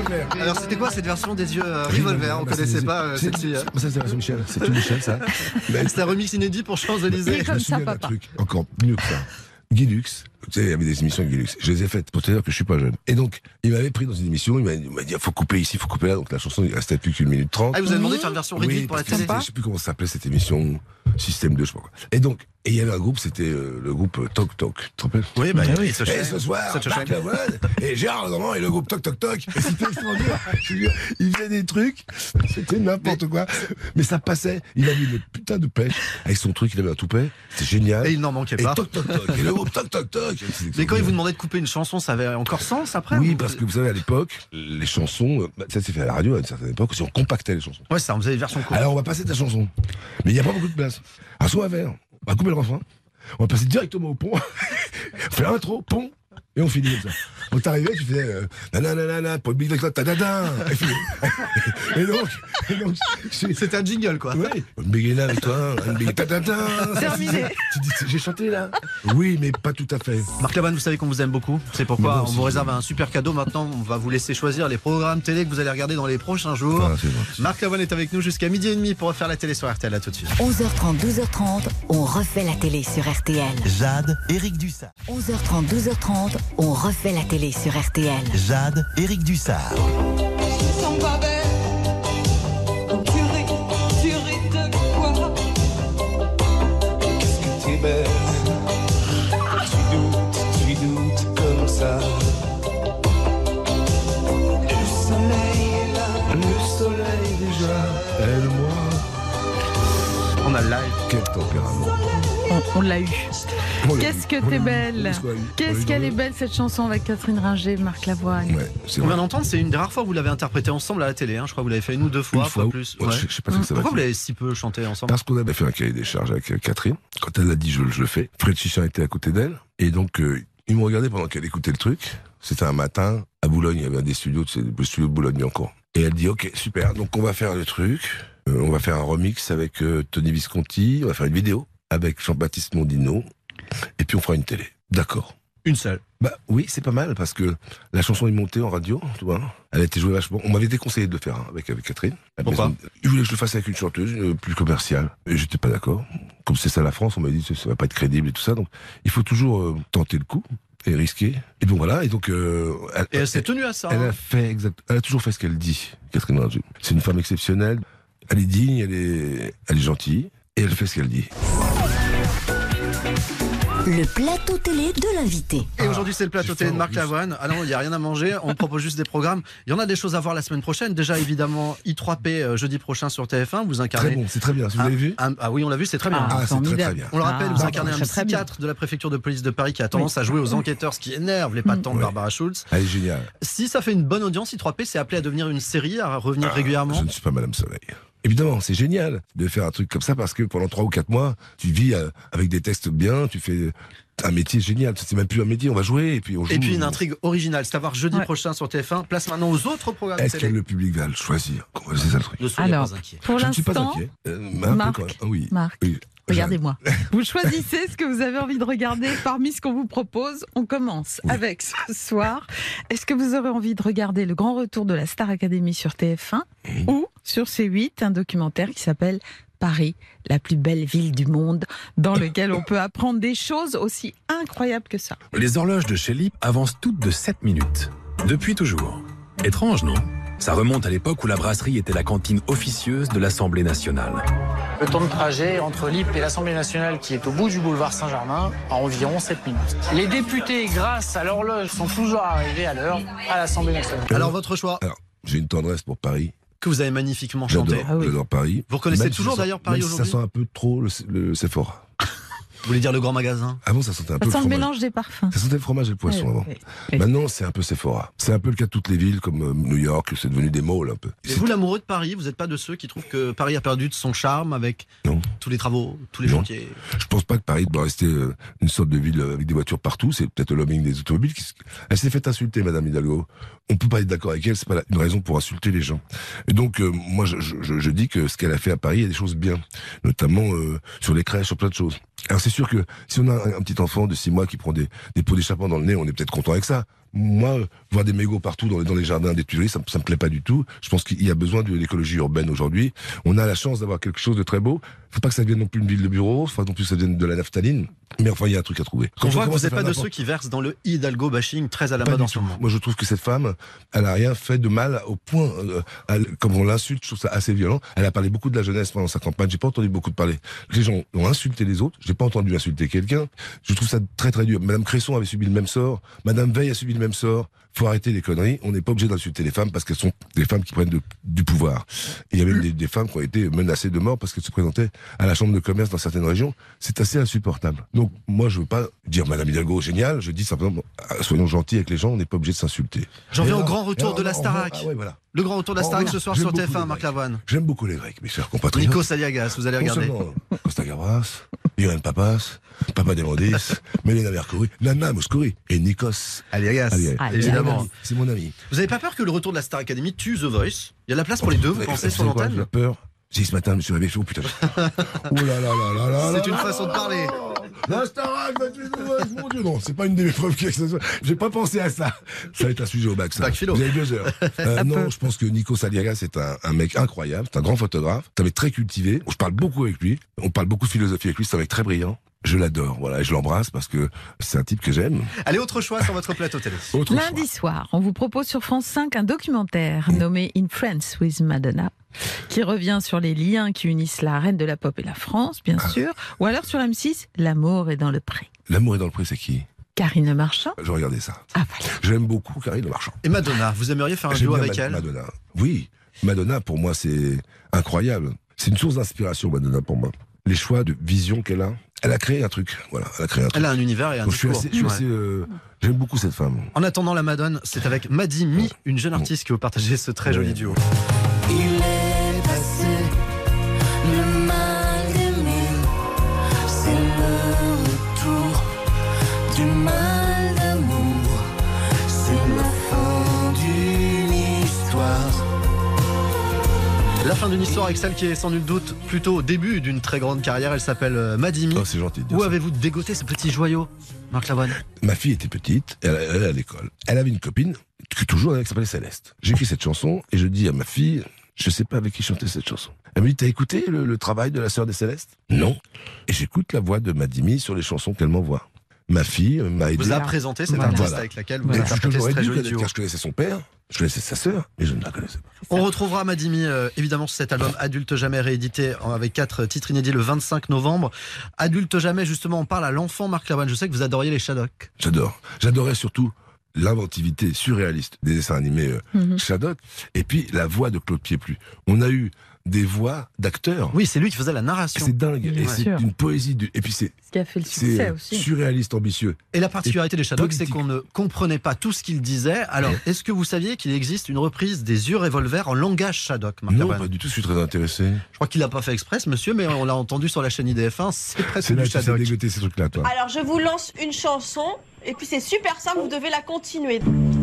Revolver. Alors c'était quoi cette version des yeux euh, Revolver? On Bah, connaissait c'est- pas euh, c'est- celle-ci. hein. Ça, c'est la version Michel. C'est tout Michel, ça. Mais- C'est un remix inédit pour Champs-Élysées. Et je comme me ça, souviens d'un papa. truc encore mieux que ça. Guy Lux, tu sais, il y avait des émissions avec Guy Lux. Je les ai faites pour te dire que je suis pas jeune. Et donc, il m'avait pris dans une émission, il m'a il m'a dit, faut couper ici, faut couper là. Donc la chanson, il restait plus qu'une minute trente. Ah, il vous a demandé de faire une version réduite Oui, pour la parce que télé. c'était- je sais plus comment ça s'appelait cette émission, Système deux, je sais pas quoi. Et donc, et il y avait un groupe, c'était euh, le groupe euh, Toc Toc. Tu te rappelles? Oui, bah oui. Et ce soir, Marc Lavoine et Gérard Lenormand et le groupe Toc Toc Toc. Et c'était extraordinaire. Je veux dire, il faisait des trucs, c'était n'importe quoi. Mais ça passait. Il avait une putain de pêche avec son truc, il avait un toupet. C'était génial. Et il n'en manquait Et pas. Toc Toc Toc. Et le groupe Toc Toc Toc. Mais quand il vous demandait de couper une chanson, ça avait encore sens après? Oui, ou- parce que vous savez, à l'époque, les chansons, euh, bah, ça s'est fait à la radio à une certaine époque, si on compactait les chansons. Ouais, ça, vous avez une version courte. Alors on va passer de la chanson. Mais il n'y a pas beaucoup de place. Alors soit on va faire, on va couper le refrain, on va passer directement au pont, on fait l'intro, pont, et on finit comme ça. Donc t'arrivais, tu faisais euh, nananana, pour le big ta tadada, et fini. Et donc, et donc c'était un jingle quoi. Oui, une béguina avec toi, un big tadada. Terminé. Tu dis, j'ai chanté là. Oui, mais pas tout à fait. Marc Lavoine, vous savez qu'on vous aime beaucoup. C'est pourquoi Mais bon, on si vous je- réserve un super cadeau. Maintenant, on va vous laisser choisir les programmes télé que vous allez regarder dans les prochains jours. Ah, c'est gentil. Marc Lavoine est avec nous jusqu'à midi et demi pour refaire la télé sur R T L. Là tout de suite. onze heures trente, douze heures trente, on refait la télé sur R T L. Jade, Éric Dussard. onze heures trente, douze heures trente, on refait la télé sur R T L. Jade, Éric Dussard. Sont pas belles. Tu ris, tu ris de quoi? Qu'est-ce que t'es belle? Tu doutes, tu doutes comme ça. Le soleil est là. Le soleil déjà, elle, moi. On a le live. Quel tempérament. On, on l'a eu. On l'a Qu'est-ce eu, que on t'es l'a eu, belle. on l'a eu, on l'a Qu'est-ce eu, qu'elle on est l'a eu. belle cette chanson avec Catherine Ringer, Marc Lavoine. Ouais, c'est On vrai. vient d'entendre, c'est une des rares fois où vous l'avez interprété ensemble à la télé. hein. Je crois que vous l'avez fait une ou deux fois, Une fois pas ou- plus. ouais, je- je sais pas ce que ça va Pourquoi vous dire. l'avez si peu chanté ensemble? Parce qu'on avait fait un cahier des charges avec euh, Catherine. Quand elle l'a dit, je, je le fais. Fred Chichin était à côté d'elle. Et donc, euh, ils m'ont regardé pendant qu'elle écoutait le truc. C'était un matin. À Boulogne, il y avait un des studios, c'est le studio de Boulogne-Billancourt. Et elle dit, ok, super. Donc, on va faire le truc. Euh, on va faire un remix avec euh, Tony Visconti. On va faire une vidéo avec Jean-Baptiste Mondino. Et puis, on fera une télé. D'accord. Une seule. Bah oui, c'est pas mal parce que la chanson est montée en radio, tu vois. Elle a été jouée vachement. On m'avait déconseillé de le faire hein, avec avec Catherine. La Pourquoi maison- Ils voulaient que je le fasse avec une chanteuse euh, plus commerciale. Et j'étais pas d'accord. Comme c'est ça la France, on m'a dit ça, ça va pas être crédible et tout ça. Donc il faut toujours euh, tenter le coup et risquer. Et donc voilà. Et donc euh, elle, Et elle s'est tenue à ça. elle hein. a fait exact. Elle a toujours fait ce qu'elle dit, Catherine Ringer. C'est une femme exceptionnelle. Elle est digne, elle est, elle est gentille et elle fait ce qu'elle dit. Le plateau télé de l'invité. Et aujourd'hui, c'est le plateau J'ai télé de faim, Marc en plus. Lavoine. Ah non, il n'y a rien à manger. On propose juste des programmes. Il y en a des choses à voir la semaine prochaine. Déjà, évidemment, I trois P euh, jeudi prochain sur T F un. Vous incarnez. Très bon, c'est très bien. Vous un- l'avez vu un- Ah oui, on l'a vu, c'est très bien. Ah, c'est très très formidable. bien. On le rappelle, Ah, vous incarnez un très, très bien. psychiatre de la préfecture de police de Paris qui a tendance à jouer aux enquêteurs, ce qui énerve les patrons de Ouais. Barbara Schulz. Elle est géniale. Si ça fait une bonne audience, I trois P, c'est appelé à devenir une série, à revenir Ah, régulièrement. Je ne suis pas Madame Soleil. Évidemment, c'est génial de faire un truc comme ça parce que pendant trois ou quatre mois, tu vis euh, avec des textes bien, tu fais un métier génial. C'est même plus un métier, on va jouer et puis on joue. Et puis une intrigue originale, c'est à voir jeudi Ouais. prochain sur T F un. Place maintenant aux autres programmes Est-ce que télé. le public va le choisir? C'est ça le truc. Ne soyez Alors, pas inquiets. pour Je ne suis pas l'instant, inquiet. Euh, mais un peu Marc, quand même. Ah oui. Marc, Oui. regardez-moi. Vous choisissez ce que vous avez envie de regarder parmi ce qu'on vous propose. On commence Oui. avec ce soir. Est-ce que vous aurez envie de regarder le grand retour de la Star Academy sur T F un Mhm. ou sur C huit, un documentaire qui s'appelle Paris, la plus belle ville du monde, dans lequel on peut apprendre des choses aussi incroyables que ça. Les horloges de chez Lip avancent toutes de sept minutes. Depuis toujours. Étrange, non? Ça remonte à l'époque où la brasserie était la cantine officieuse de l'Assemblée nationale. Le temps de trajet entre Lip et l'Assemblée nationale, qui est au bout du boulevard Saint-Germain, a environ sept minutes. Les députés, grâce à l'horloge, sont toujours arrivés à l'heure à l'Assemblée nationale. Alors votre choix, Alors, j'ai une tendresse pour Paris. que vous avez magnifiquement chanté. J'adore, j'adore Paris. Vous reconnaissez Même si toujours ça sent- d'ailleurs Paris même si aujourd'hui? Ça sent un peu trop le, le Sephora. Vous voulez dire le grand magasin? Avant, ça sentait un peu Ça le sent le fromage. mélange des parfums. Ça sentait le fromage et le poisson Oui, avant. oui, oui. Maintenant, c'est un peu Sephora. C'est un peu le cas de toutes les villes, comme euh, New York, c'est devenu des malls un peu. Et vous, l'amoureux de Paris, vous n'êtes pas de ceux qui trouvent que Paris a perdu de son charme avec Non. tous les travaux, tous les Non. chantiers? Je pense pas que Paris doit rester euh, une sorte de ville euh, avec des voitures partout. C'est peut-être le lobbying des automobiles. Qui... s- Elle s'est fait insulter, Madame Hidalgo. On peut pas être d'accord avec elle. C'est pas la- une raison pour insulter les gens. Et donc, euh, moi, je, je, je dis que ce qu'elle a fait à Paris, il y a des choses bien, notamment euh, sur les crèches, sur plein de choses. Alors c'est sûr que si on a un, un petit enfant de six mois qui prend des, des pots d'échappement dans le nez, on est peut-être content avec ça. Moi, euh, voir des mégots partout dans les, dans les jardins des Tuileries, ça, ça me plaît pas du tout. Je pense qu'il y a besoin de l'écologie urbaine aujourd'hui. On a la chance d'avoir quelque chose de très beau. Faut pas que ça devienne non plus une ville de bureaux, faut pas non plus que ça devienne de la naphtaline. Mais enfin, il y a un truc à trouver. On Quand voit on que vous commence à n'êtes pas faire de n'importe- ceux qui versent dans le Hidalgo bashing très à la Pas mode du en ce tout. moment. Moi, je trouve que cette femme, elle a rien fait de mal au point, euh, elle- comme on l'insulte, je trouve ça assez violent. Elle a parlé beaucoup de la jeunesse pendant sa campagne. J'ai pas entendu beaucoup de parler. Les gens ont insulté les autres. J'ai pas entendu insulter quelqu'un. Je trouve ça très très dur. Madame Cresson avait subi le même sort. Madame Veil a subi le même sort. Faut arrêter les conneries. On n'est pas obligé d'insulter les femmes parce qu'elles sont des femmes qui prennent de- du pouvoir. Et il y a même des, des femmes qui ont été menacées de mort parce qu'elles se présentaient à la chambre de commerce dans certaines régions. C'est assez insupportable. Donc, moi, je veux pas dire Madame Hidalgo génial. Je dis simplement, ah, soyons gentils avec les gens. On n'est pas obligé de s'insulter. J'en Et viens au alors- grand retour et de la alors, Starac. ah ouais, voilà. Le grand retour de la Oh, Starac oui. ce soir J'aime sur beaucoup T F un, les Marc Grecs. Lavoine. J'aime beaucoup les Grecs, mes chers compatriotes. Nico Saliagas, vous allez Non regarder. seulement Costa Gavras, Irène Papas, Papa Demandis, Mélina Mercouri, Nana Mouskouri et Nikos Aliagas, Aliagas. évidemment. C'est mon ami. Vous avez pas peur que le retour de la Star Academy tue The Voice? Il y a de la place pour les deux, vous Mais, pensez, vous sur savez quoi, l'antenne? J'ai peur. Si ce matin, je me suis réveillé, oh putain. Oh là là là là là. C'est une façon de parler. La Starac va tuer The Voice, mon Dieu, non, c'est pas une des preuves que ce soit. J'ai pas pensé à ça. Ça va être un sujet au bac, ça. Bac philo. Vous avez deux heures. Euh, non, je pense que Nico Saliagas c'est un, un mec incroyable, c'est un grand photographe, c'est un mec très cultivé. Je parle beaucoup avec lui, on parle beaucoup de philosophie avec lui, c'est un mec très brillant. Je l'adore, voilà, et je l'embrasse parce que c'est un type que j'aime. Allez, autre choix sur votre plateau télé. Autre Lundi soir, on vous propose sur France cinq un documentaire nommé In France with Madonna, qui revient sur les liens qui unissent la reine de la pop et la France, bien sûr, ou alors sur M six, L'amour est dans le pré. L'amour est dans le pré, c'est qui? Karine Marchand. Je regardais ça. J'aime beaucoup Karine Marchand. Et Madonna, vous aimeriez faire un J'aime duo bien avec Ma- elle? Madonna. Oui, Madonna pour moi c'est incroyable. C'est une source d'inspiration Madonna pour moi. Les choix de vision qu'elle a, elle a créé un truc. Voilà, elle a créé un truc. Elle a un univers et un Donc, je suis discours. assez, je suis Ouais. assez, euh, j'aime beaucoup cette femme. En attendant la Madone, c'est avec Maddy Mi, une jeune artiste qui vous partagez ce très joli duo. Il est passé le mal aimé, c'est le retour du mal d'amour, c'est la fin d'une histoire. La fin d'une histoire avec celle qui est sans nul doute plutôt au début d'une très grande carrière. Elle s'appelle euh, Maddy Mi. Oh, c'est gentil de dire Où ça. avez-vous dégoté ce petit joyau, Marc Lavoine? Ma fille était petite, elle, elle allait à l'école. Elle avait une copine, que toujours avec, qui s'appelait Céleste. J'écris cette chanson et je dis à ma fille, je sais pas avec qui chanter cette chanson. Elle me dit, t'as écouté le, le travail de la sœur des Célestes? Non. Et j'écoute la voix de Maddy Mi sur les chansons qu'elle m'envoie. Ma fille m'a aidé. Vous a présenté cette Voilà. artiste Voilà. avec laquelle vous Et avez ce que interprété ce j'aurais très dû joli connaître, duo. car je connaissais son père, je connaissais sa sœur, mais je ne la connaissais pas. On retrouvera Maddy Mi, euh, évidemment, sur cet album Adulte Jamais, réédité en- avec quatre titres inédits le vingt-cinq novembre. Adulte Jamais, justement, on parle à l'enfant Marc Lavoine. Je sais que vous adoriez les Shadocks. J'adore. J'adorais surtout l'inventivité surréaliste des dessins animés euh, Mhm. Shadok, et puis la voix de Claude Pieplu. On a eu des voix d'acteurs. Oui, c'est lui qui faisait la narration. C'est dingue. Bien Et c'est sûr. une poésie. Du... Et puis c'est Ce qui a fait le c'est succès euh, aussi. surréaliste, ambitieux. Et la particularité Et des Shadocks, c'est politique. qu'on ne comprenait pas tout ce qu'il disait. Alors, est-ce que vous saviez qu'il existe une reprise des yeux revolver en langage Shadok, Marc Non, Lavoine? pas du tout, je suis très intéressé. Je crois qu'il l'a pas fait exprès, ce monsieur, mais on l'a entendu sur la chaîne I D F un. C'est presque C'est là du que tu sais Shadok. dégoter ces trucs-là, toi. Alors je vous lance une chanson et puis c'est super simple, vous devez la continuer.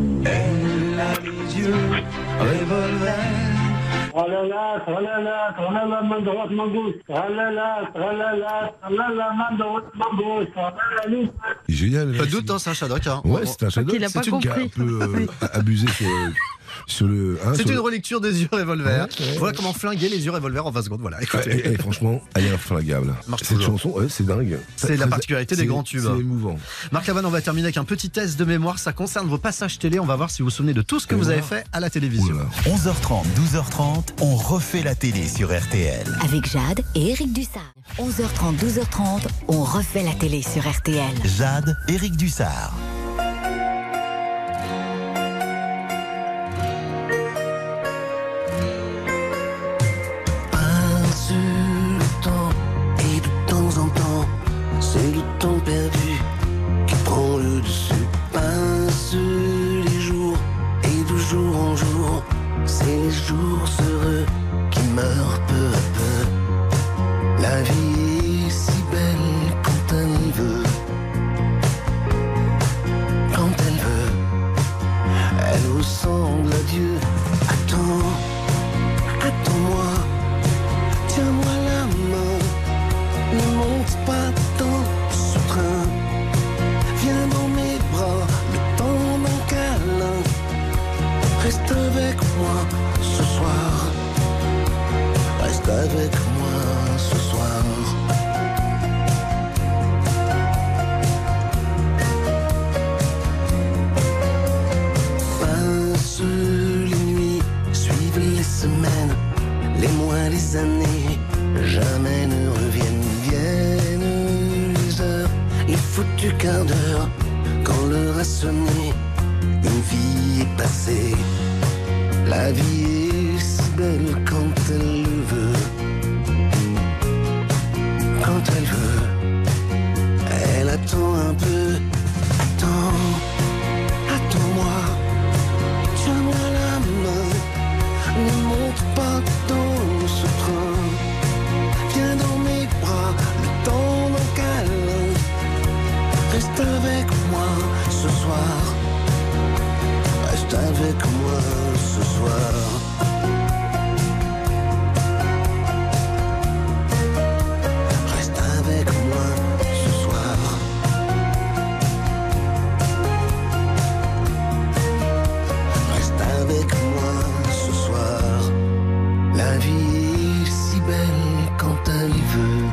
Tralala, tralala, tralala, main droite, main gauche. Tralala, tralala, tralala, main droite, main gauche. Tralala, loup. Il est génial. Pas de doute, hein, c'est un Shadok. Hein. Ouais, c'est un Shadok. qu'il a pas C'est une qui a un compris. peu euh, abusé sur, sur le. hein, C'est sur une le- relecture des yeux revolver. Ouais, ouais. Voilà comment flinguer les yeux revolver en vingt secondes. Voilà, Ouais, écoutez. et, et franchement, elle est inflingable. Marche Cette toujours. chanson, ouais, c'est dingue. C'est la Très- particularité des c'est- grands tubes. C'est émouvant. Marc Lavoine, on va terminer avec un petit test de mémoire. Ça concerne vos passages télé. On va voir si vous vous souvenez de tout ce que Et vous avez voilà. fait à la télévision. onze heures trente, douze heures trente, on refait la télé sur R T L. Avec Jade et Eric Dussard. onze heures trente, douze heures trente, on refait la télé sur R T L. Jade, Eric Dussard. Passe le temps et de temps en temps, c'est le temps perdu qui prend le dessus. Passe les jours et de jour en jour, c'est les jours heureux qui meurent peu à peu. La vie est si belle quand elle veut, quand elle veut, elle ressemble à Dieu. Attends, attends-moi. Tiens-moi la main, ne monte pas dans ce train. Viens dans mes bras, le temps d'un câlin. moi ce soir. Reste avec moi ce soir. Passent les nuits, suivent les semaines, les mois, les années, jamais ne reviennent. Viennent les heures, les foutus quarts d'heure, quand l'heure a sonné, une vie est passée. La vie est si belle quand elle le veut. Quand elle veut, elle attend un peu. Attends, attends-moi, tiens-moi la main. Ne monte pas dans ce train. Viens dans mes bras, le temps d'un câlin. Reste avec moi ce soir. Reste avec moi ce soir. Reste avec moi ce soir. Reste avec moi ce soir. La vie est si belle quand elle veut.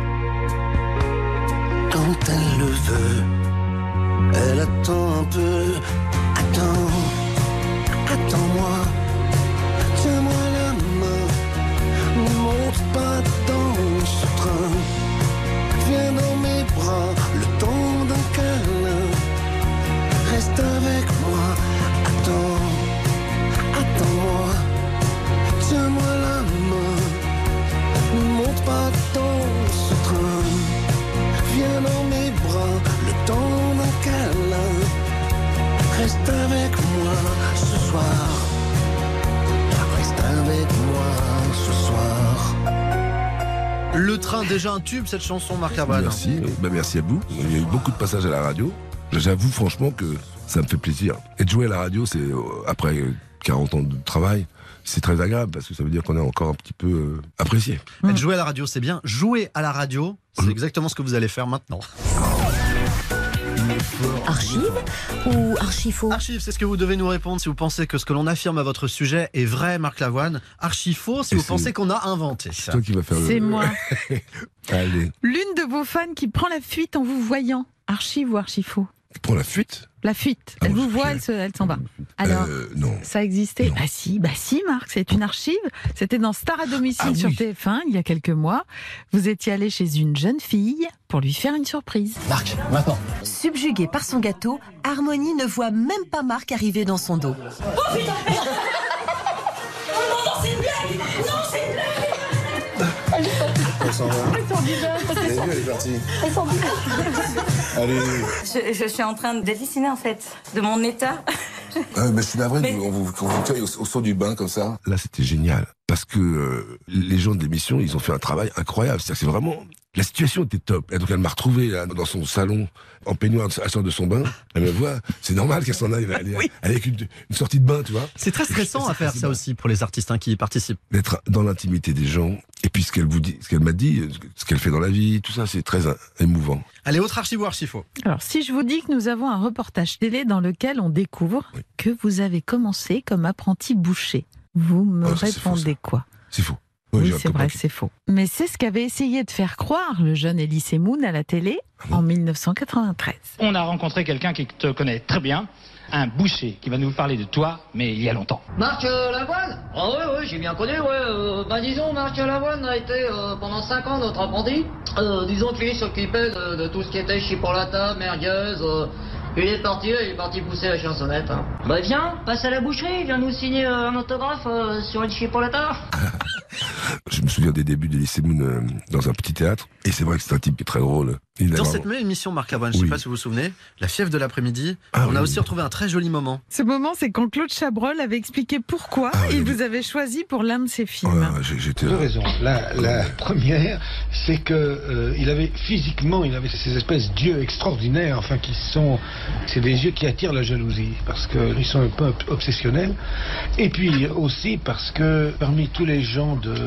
Quand elle le veut. Elle attend un peu. Attends. Attends-moi, tiens-moi la main, ne monte pas dans ce train. Viens dans mes bras, le temps d'un câlin. Reste avec moi, attends, attends-moi, tiens-moi la main. Ne monte pas dans ce train. Viens dans mes bras, le temps d'un câlin. Reste avec moi ce soir. Reste avec moi ce soir. Le train, déjà un tube cette chanson, Marc Lavoine. Merci, bah merci à vous. Il y a eu beaucoup de passages à la radio. J'avoue franchement que ça me fait plaisir. Et de jouer à la radio, c'est euh, après quarante ans de travail, c'est très agréable parce que ça veut dire qu'on est encore un petit peu euh, apprécié. Mmh. Jouer à la radio, c'est bien. Jouer à la radio, c'est mmh. exactement ce que vous allez faire maintenant. Archive ou archifaux? Archive, c'est ce que vous devez nous répondre si vous pensez que ce que l'on affirme à votre sujet est vrai, Marc Lavoine. Archifaux, si Et vous pensez qu'on a inventé. C'est toi qui vas faire le... C'est moi. Allez. L'une de vos fans qui prend la fuite en vous voyant. Archive ou archifaux? Qui prend la fuite? La fuite. Elle ah, vous voit, elle, se, elle s'en va. Alors, euh, non. Ça existait? Non. Bah si, bah si, Marc, c'est une archive. C'était dans Star à domicile ah, sur oui. T F un il y a quelques mois. Vous étiez allé chez une jeune fille pour lui faire une surprise. Marc, maintenant. Subjuguée par son gâteau, Harmonie ne voit même pas Marc arriver dans son dos. Oh putain, merde. Oh non, non, c'est une blague. Non, c'est une blague. Elle s'en va. Elle est venue, elle est partie. Elle s'en va. Allez. Je, je suis en train de dessiner en fait, de mon état. Ah, mais je suis navré Mais... qu'on vous, qu'on vous cueille au, au saut du bain comme ça. Là, c'était génial. Parce que euh, les gens de l'émission, ils ont fait un travail incroyable. C'est-à-dire, c'est vraiment... La situation était top. Et donc, elle m'a retrouvé là, dans son salon, en peignoir, à sort de son bain. Elle me voit. C'est normal qu'elle s'en aille. Elle est, oui. avec une, une sortie de bain, tu vois. C'est très stressant à faire ça aussi pour les artistes hein, qui y participent. D'être dans l'intimité des gens. Et puis, ce qu'elle vous dit, ce qu'elle m'a dit, ce qu'elle fait dans la vie, tout ça, c'est très émouvant. Allez, autre archive ou archifaux? Alors, si je vous dis que nous avons un reportage télé dans lequel on découvre oui. que vous avez commencé comme apprenti boucher, vous me oh, ça, répondez faux, quoi? C'est faux. Oui, oui c'est vrai, c'est faux. Mais c'est ce qu'avait essayé de faire croire le jeune Elie Semoun à la télé ah en mille neuf cent quatre-vingt-treize. On a rencontré quelqu'un qui te connaît très bien, un boucher, qui va nous parler de toi, mais il y a longtemps. Marc euh, Lavoine? Ah oui, oui, j'ai bien connu, ouais. Euh, bah disons, Marc Lavoine a été euh, pendant cinq ans notre apprenti. Euh, disons qu'il s'occupait de, de tout ce qui était chipolata, merguez... Euh, il est parti, il est parti pousser la chansonnette. Hein. Bah viens, passe à la boucherie, viens nous signer euh, un autographe euh, sur une chipolata. Je me souviens des débuts d'Elie Semoun euh, dans un petit théâtre, et c'est vrai que c'est un type qui est très drôle. Il dans vraiment... cette même émission, Marc Lavoine, je ne oui. sais pas si vous vous souvenez, La fièvre de l'après-midi, ah, on oui, a aussi oui. retrouvé un très joli moment. Ce moment, c'est quand Claude Chabrol avait expliqué pourquoi ah, il oui. vous avait choisi pour l'un de ses films. Ouais, j'étais... Deux raisons. La, la première, c'est que euh, il avait physiquement, il avait ces espèces d'yeux extraordinaires, enfin qui sont, c'est des yeux qui attirent la jalousie parce qu'ils sont un peu obsessionnels. Et puis aussi parce que parmi tous les gens de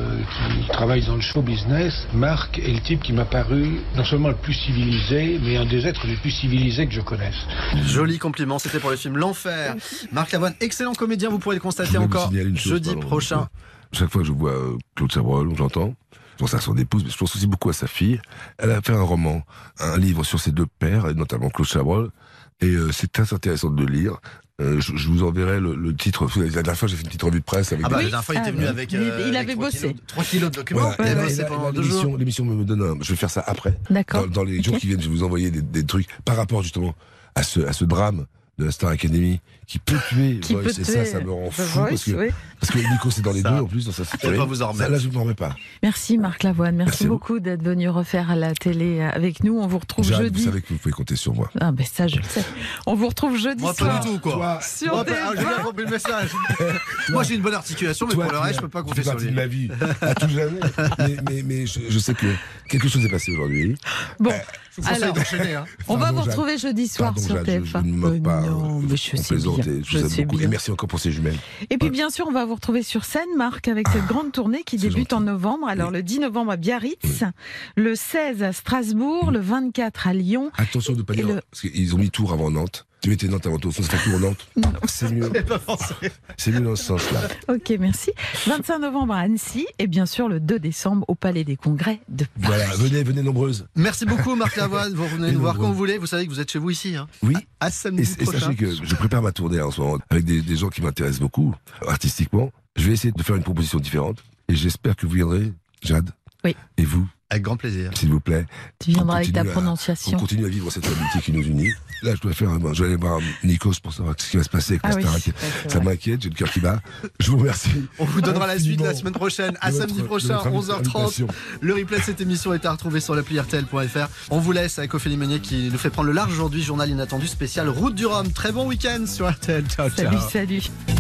euh, qui travaille dans le show business, Marc est le type qui m'a paru non seulement le plus civilisé, mais un des êtres les plus civilisés que je connaisse. Joli compliment, c'était pour le film L'Enfer. Marc Lavoine, excellent comédien, vous pourrez le constater encore chose, jeudi pardon, prochain. Chaque fois que je vois euh, Claude Chabrol, j'entends, je pense à son épouse, mais je pense aussi beaucoup à sa fille. Elle a fait un roman, un livre sur ses deux pères, et notamment Claude Chabrol, et euh, c'est très intéressant de le lire. Euh, je, je vous enverrai le, le titre. La dernière fois, j'ai fait une petite revue de presse avec. Ah bah, des... la dernière fois, il était venu avec. Euh, il, il avait bossé. trois kilos de documents. Voilà, il a ouais, bossé ouais, pendant ouais, deux l'émission, jours. L'émission me donne un. Je vais faire ça après. D'accord. Dans, dans les okay. jours qui viennent, je vais vous envoyer des, des trucs par rapport justement à ce, à ce drame de la Star Academy qui peut tuer. Qui ouais, peut c'est tuer ça, ça me rend fou Voice, parce que oui. parce que Nico c'est dans les ça, deux en plus dans sa série. Pas vous en remettre. Ça, là, je ne m'en remets pas. Merci Marc Lavoine, merci, merci beaucoup d'être venu refaire à la télé avec nous. On vous retrouve Jade, jeudi. vous savez que vous pouvez compter sur moi. Ah ben ça je le sais. On vous retrouve jeudi Moi soir. pas du tout quoi. Toi, sur moi, T F un. ah, j'ai bien compris le message. Moi j'ai une bonne articulation, mais Toi, pour le reste, tu je peux pas tu compter fais sur partie lui. de ma vie à tout jamais. mais mais, mais je, je sais que quelque chose est passé aujourd'hui. Bon, Euh, Je vous conseille alors, d'enchaîner. Hein. on va Pardon, vous Jade. retrouver jeudi soir Pardon, sur Jade, T F un. Je, je ne me moque pas. non, mais je on sais plaisante bien. et je Je vous aime sais beaucoup. bien. Et merci encore pour ces jumelles. Et puis bien sûr, on va vous retrouver sur scène, Marc, avec cette grande tournée qui C'est débute gentil. en novembre. Alors le dix novembre à Biarritz, Oui. le seize à Strasbourg, le vingt-quatre à Lyon. Attention de ne pas Et dire, le- parce qu'ils ont mis Tours avant Nantes. Tu mettais Nantes avant Tours, ça fait Tours Nantes. C'est mieux. J'ai pas pensé. C'est mieux dans ce sens-là. Ok, merci. vingt-cinq novembre à Annecy et bien sûr le deux décembre au Palais des Congrès de Paris. Voilà, venez, venez nombreuses. Merci beaucoup Marc Lavoine, vous revenez Et nous voir nombreux. quand vous voulez. Vous savez que vous êtes chez vous ici. Hein. Oui. À Et, samedi et prochain. sachez que je prépare ma tournée en ce moment avec des, des gens qui m'intéressent beaucoup, artistiquement. Je vais essayer de faire une proposition différente et j'espère que vous viendrez, Jade. Oui. Et vous, Avec grand plaisir. s'il vous plaît. Tu viendras On avec ta continue à- prononciation. On continue à vivre cette amitié qui nous unit. Là, je dois faire, un- je vais aller voir Nikos pour savoir ce qui va se passer avec Ah la oui, Star ouais, Academy. c'est Ça vrai. m'inquiète, j'ai le cœur qui bat. Je vous remercie. On vous donnera la suite la Infiniment semaine prochaine, à de samedi votre- prochain, de votre onze heures trente. invitation. Le replay de cette émission est à retrouver sur l'appli R T L point F R. On vous laisse avec Ophélie Meunier qui nous fait prendre le large aujourd'hui. Journal inattendu spécial Route du Rhum. Très bon week-end sur R T L. Ciao, ciao. Salut, salut.